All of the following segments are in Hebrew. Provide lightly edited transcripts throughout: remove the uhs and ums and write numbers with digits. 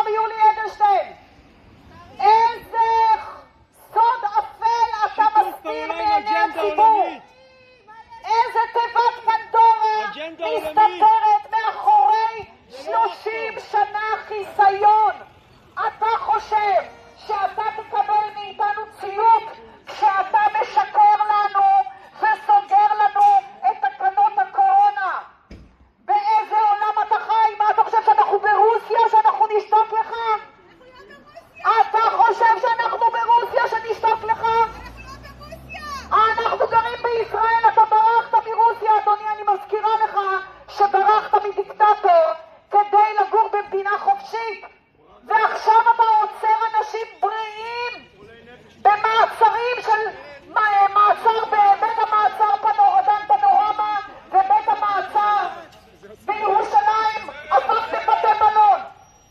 יולי אדלשטיין, איזה סוד אפל אתה מסתיר מעיני הציבור, איזה תיבת פנדורה מסתתרת מאחורי 30 שנה חיסיון. אתה חושב שאתה תקבל מאיתנו ציות כשאתה משקר לנו וסוגר לנו את תקנות הקורונה? באיזה עולם אתה חי? מה אתה חושב, שאנחנו ברוסיה שאנחנו נשתוק לך? אתה חושב שאנחנו ברוסיה שנשתוק לך? אנחנו גרים בישראל, אתה ברחת מרוסיה, אדוני. אני מזכירה לך שברחת מדיקטטור כדי לגור במדינה חופשית, ועכשיו אתה עוצר אנשים בריאים במעצרים של מעצר בבית המעצר דן פנורמה ובית המעצר בירושלים. הפכתם בתי מלון.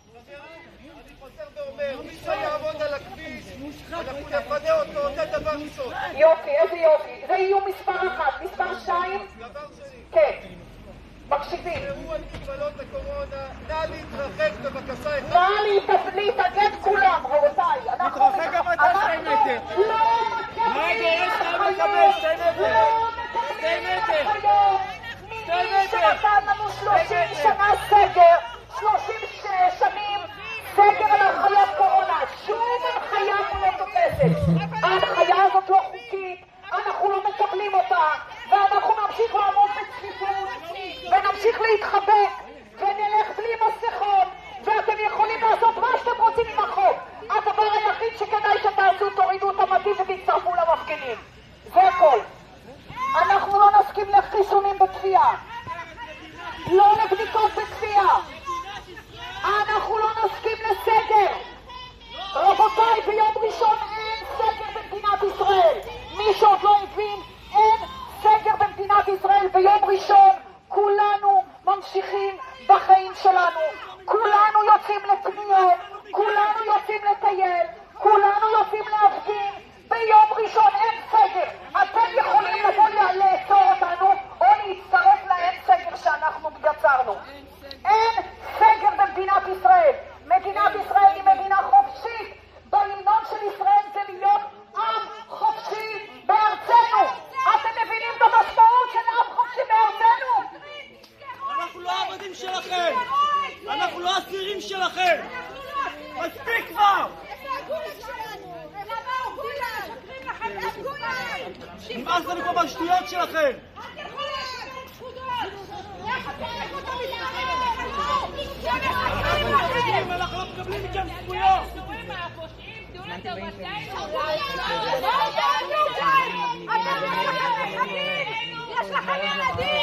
אני חוזר ואומר, מי שיעמוד על הכביש אנחנו נפנה אותו, זה דבר ראשון. יופי, איזה יופי. זה איום מספר 1. מספר 2? דבר שני, כן, מקשיבים. תראו על מגבלות הקורונה, נא להתרחק בבקשה. נא להתאגד כולם, רבותיי. תתרחק גם אתה 2 מטר. מה דורש לך לקבל 2 מטר? 2 מטר. מי שנתן לנו 30 שנה סגר, 30 שנים סגר על הנחיית קורונה, שום הנחיה לא תופסת. ההנחיה הזאת לא חוקית, אנחנו לא מקבלים אותה, ואנחנו נמשיך לעמוד בצפיפות ונמשיך להתחבק ונלך בלי מסכות, ואתם יכולים לעשות מה שאתם רוצים עם החוק. הדבר היחיד שכדאי שתעשו, תורידו את המדים ותצטרפו למפגינים, זה הכל. אנחנו לא נסכים לחיסונים בכפייה, לא לבדיקות בכפייה, אנחנו לא נסכים לסגר. רבותיי, ביום ראשון אין סגר במדינת ישראל. מי שעוד לא הבין, אין סגר במדינת ישראל ביום ראשון. כולנו ממשיכים בחיים שלנו, כולנו יוצאים לקניות, כולנו יוצאים לטייל, כולנו יוצאים להפגין. ביום ראשון אין סגר. אתם יכולים לבוא לעצור אותנו או להצטרף לאין סגר שאנחנו יצרנו. אין סגר במדינת ישראל. מדינת ישראל היא מדינה חופשית. בהמנון של ישראל זה להיות עם חופשי בארצנו. אתם מבינים את המשמעות של עם חופשי בארצנו? אנחנו לא העבדים שלכם, אנחנו לא אסירים שלכם. מספיק כבר. נמאס לנו פה בשטויות שלכם. אנחנו לא מקבלים מכם זכויות. יש לכם ילדים!